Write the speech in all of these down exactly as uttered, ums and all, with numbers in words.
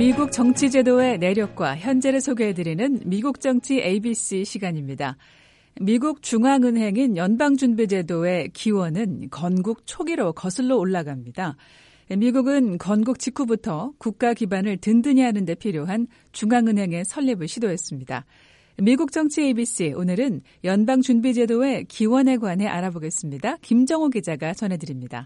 미국 정치제도의 내력과 현재를 소개해드리는 미국 정치 에이비씨 시간입니다. 미국 중앙은행인 연방준비제도의 기원은 건국 초기로 거슬러 올라갑니다. 미국은 건국 직후부터 국가 기반을 든든히 하는 데 필요한 중앙은행의 설립을 시도했습니다. 미국 정치 에이비씨, 오늘은 연방준비제도의 기원에 관해 알아보겠습니다. 김정호 기자가 전해드립니다.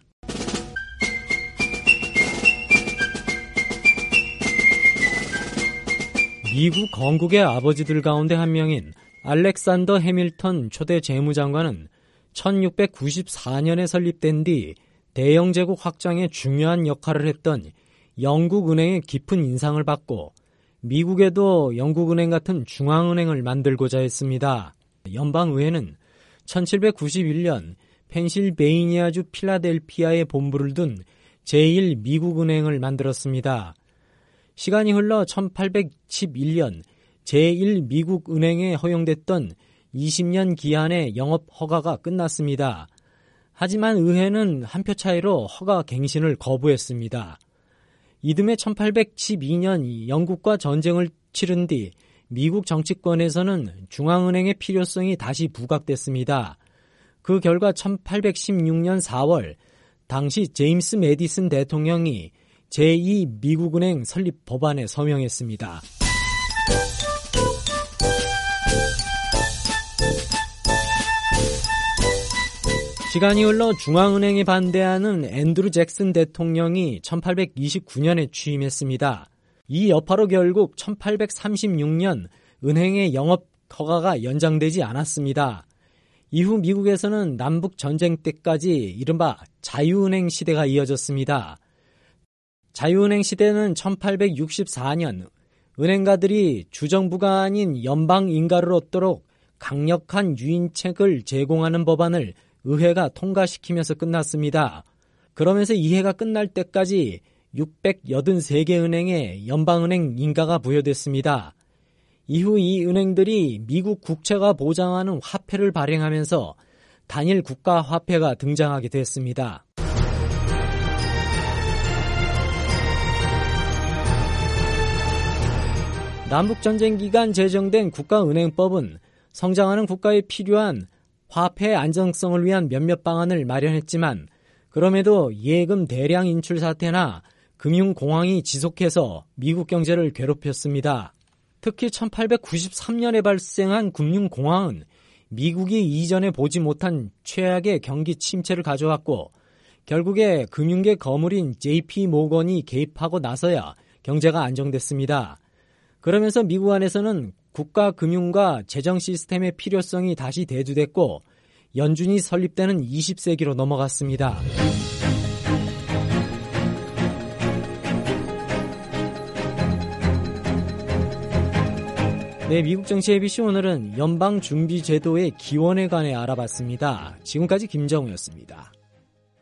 미국 건국의 아버지들 가운데 한 명인 알렉산더 해밀턴 초대 재무장관은 천육백구십사 년에 설립된 뒤 대영 제국 확장에 중요한 역할을 했던 영국은행의 깊은 인상을 받고 미국에도 영국은행 같은 중앙은행을 만들고자 했습니다. 연방의회는 천칠백구십일 년 펜실베이니아주 필라델피아에 본부를 둔 제일 미국은행을 만들었습니다. 시간이 흘러 천팔백십일 년 제일 미국은행에 허용됐던 이십 년 기한의 영업 허가가 끝났습니다. 하지만 의회는 한 표 차이로 허가 갱신을 거부했습니다. 이듬해 천팔백십이 년 영국과 전쟁을 치른 뒤 미국 정치권에서는 중앙은행의 필요성이 다시 부각됐습니다. 그 결과 천팔백십육 년 사월 당시 제임스 메디슨 대통령이 제이 미국은행 설립 법안에 서명했습니다. 시간이 흘러 중앙은행에 반대하는 앤드루 잭슨 대통령이 천팔백이십구 년에 취임했습니다. 이 여파로 결국 천팔백삼십육 년 은행의 영업 허가가 연장되지 않았습니다. 이후 미국에서는 남북 전쟁 때까지 이른바 자유은행 시대가 이어졌습니다. 자유은행 시대는 천팔백육십사 년 은행가들이 주정부가 아닌 연방 인가를 얻도록 강력한 유인책을 제공하는 법안을 의회가 통과시키면서 끝났습니다. 그러면서 이 해가 끝날 때까지 육백팔십삼 개 은행에 연방은행 인가가 부여됐습니다. 이후 이 은행들이 미국 국채가 보장하는 화폐를 발행하면서 단일 국가 화폐가 등장하게 됐습니다. 남북전쟁 기간 제정된 국가은행법은 성장하는 국가에 필요한 화폐 안정성을 위한 몇몇 방안을 마련했지만 그럼에도 예금 대량 인출 사태나 금융공황이 지속해서 미국 경제를 괴롭혔습니다. 특히 천팔백구십삼 년에 발생한 금융공황은 미국이 이전에 보지 못한 최악의 경기 침체를 가져왔고 결국에 금융계 거물인 제이피 모건이 개입하고 나서야 경제가 안정됐습니다. 그러면서 미국 안에서는 국가 금융과 재정 시스템의 필요성이 다시 대두됐고 연준이 설립되는 이십 세기로 넘어갔습니다. 네, 미국 정치 에이비씨 오늘은 연방준비제도의 기원에 관해 알아봤습니다. 지금까지 김정우였습니다.